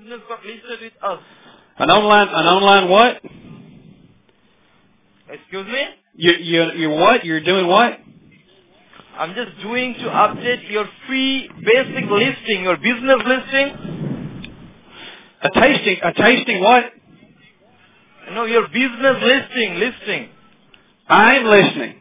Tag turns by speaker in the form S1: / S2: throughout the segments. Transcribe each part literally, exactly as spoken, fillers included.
S1: business got listed with us.
S2: An online, an online what?
S1: Excuse me?
S2: You, you, you're what? You're doing what?
S1: I'm just doing to update your free basic listing, your business listing.
S2: A tasting, a tasting what?
S1: No, your business listing, listing.
S2: I'm listening.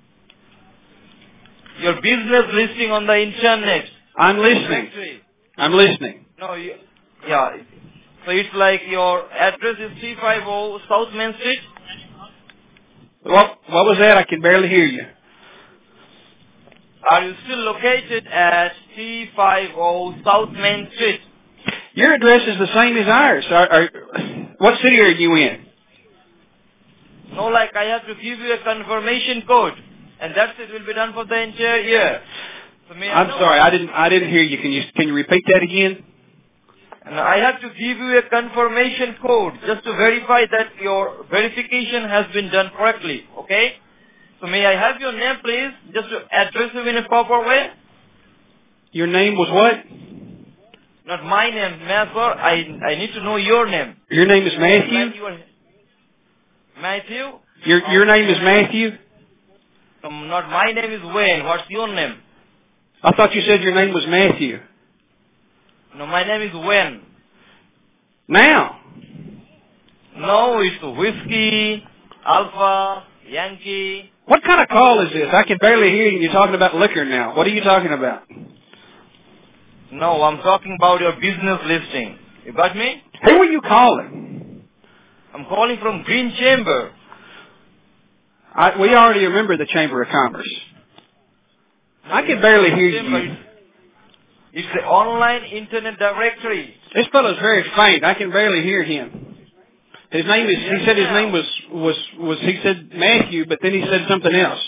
S1: Your business listing on the internet.
S2: I'm listening.
S1: Directory.
S2: I'm listening.
S1: No, you, yeah. So it's like your address is three fifty South Main Street.
S2: What, what was that? I can barely hear you.
S1: Are you still located at three fifty South Main Street?
S2: Your address is the same as ours. Are, are, what city are you in?
S1: No, like I have to give you a confirmation code, and that's it. Will be done for the entire year. So may I
S2: I'm
S1: know?
S2: sorry, I didn't. I didn't hear you. Can you can you repeat that again?
S1: And I have to give you a confirmation code just to verify that your verification has been done correctly. Okay? So may I have your name, please, just to address you in a proper way?
S2: Your name was what?
S1: Not my name, ma'am, sir. I I need to know your name.
S2: Your name is Matthew.
S1: Like your Matthew.
S2: Your your name is Matthew.
S1: Um, not my name is Wayne. What's your name?
S2: I thought you said your name was Matthew.
S1: No, my name is Wayne.
S2: Now.
S1: No, it's Whiskey, Alpha, Yankee.
S2: What kind of call is this? I can barely hear you. You're talking about liquor now. What are you talking about?
S1: No, I'm talking about your business listing. You got me?
S2: Who are you calling?
S1: I'm calling from Green Chamber.
S2: I, we already remember the Chamber of Commerce. I can barely hear you.
S1: It's the online internet directory.
S2: This fellow's very faint. I can barely hear him. His name is, he said his name was, was, was, he said Matthew, but then he said something else.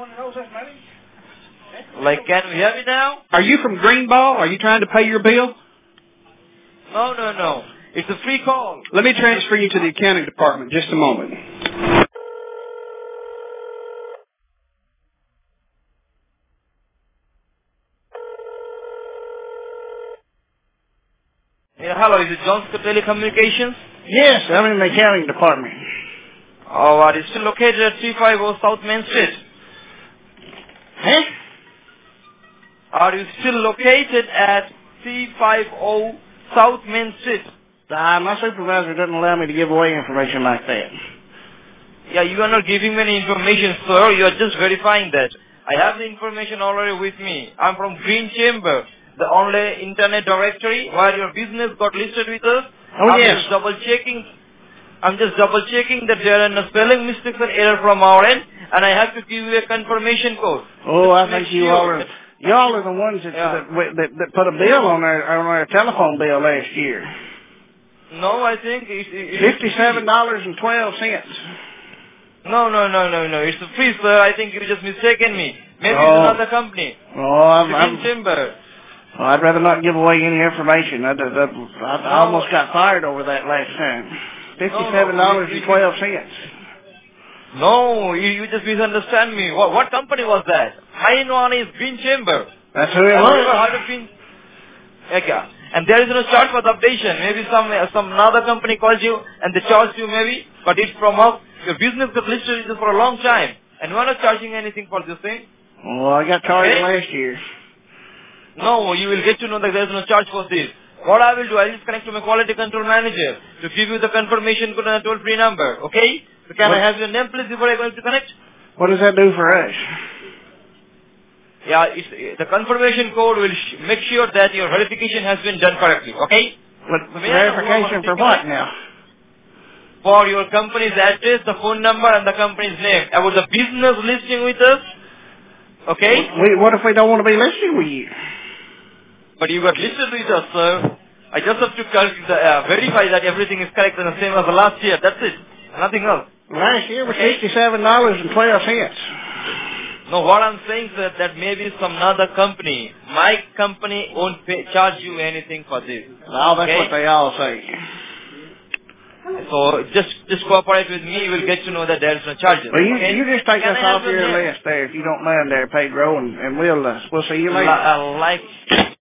S1: Like, can we have it now?
S2: Are you from Greenball? Are you trying to pay your bill?
S1: No, no, no. It's a free call.
S2: Let me transfer you to the accounting department. Just a moment.
S1: Yeah, hello, is it Johnston Telecommunications?
S2: Yes, I'm in the accounting department.
S1: Oh, are you still located at three fifty South Main Street?
S2: Huh?
S1: Are you still located at three fifty South Main Street?
S2: Uh, my supervisor doesn't allow me to give away information like that.
S1: Yeah, you are not giving me any information, sir. You are just verifying that. I have the information already with me. I'm from Green Chamber, the only internet directory where your business got listed with us.
S2: Oh,
S1: I'm
S2: yes.
S1: just double checking. I'm just double checking that there are no spelling mistakes or error from our end, and I have to give you a confirmation code.
S2: Oh, I
S1: Just
S2: think
S1: make
S2: you
S1: sure
S2: all are.
S1: that-
S2: Y'all are the ones that,
S1: Yeah.
S2: that, that that put a bill on our on our telephone bill last year.
S1: No, I think it, it, it
S2: Fifty-seven dollars and twelve cents.
S1: No, no, no, no, no. It's free, sir. I think you just mistaken me. Maybe
S2: Oh.
S1: it's another company.
S2: Oh, I'm,
S1: Green
S2: I'm
S1: Chamber.
S2: well, I'd rather not give away any information. I, I, I, I
S1: No.
S2: almost got fired over that last time. Fifty-seven dollars and twelve cents.
S1: No, you, you just misunderstand me. What, what company was that? My one is Green Chamber.
S2: That's who it
S1: Have you ever
S2: was.
S1: heard of Green? Okay. And there is no charge for the updation. Maybe some some another company calls you and they charge you maybe, but it's from us. Your business got listed with us for a long time, and we're not charging anything for this thing.
S2: Well, I got charged
S1: Okay?
S2: last year.
S1: No, you will get to know that there is no charge for this. What I will do, I will just connect to my quality control manager to give you the confirmation code and a toll-free number. Okay? So can
S2: What?
S1: I have your name, please, before I go to connect?
S2: What does that do for us?
S1: Yeah, it's, the confirmation code will sh- make sure that your verification has been done correctly. Okay?
S2: What,
S1: May I know who I
S2: verification
S1: want to
S2: for
S1: speak
S2: what
S1: with?
S2: now?
S1: For your company's address, the phone number, and the company's name. About the business listing with us. Okay?
S2: We, what if we don't want to be listed with you?
S1: But you got listed with us, sir. I just have to cal- uh, verify that everything is correct and the same as the last year. That's it. Nothing else.
S2: Last year was
S1: Okay.
S2: fifty-seven dollars and twelve cents.
S1: No, what I'm saying, sir, that maybe some other company, my company won't pay, charge you anything for this.
S2: Well, that's
S1: Okay?
S2: what they all say.
S1: So just just cooperate with me. You will get to know that there is no charges.
S2: Well, you,
S1: Okay?
S2: you just take
S1: Can
S2: us
S1: I have
S2: off your
S1: name?
S2: list there if you don't mind there, Pedro, and, and we'll uh, we'll see you
S1: Li-
S2: later.
S1: uh, like